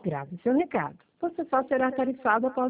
Grave seu recado. Você só será tarifado após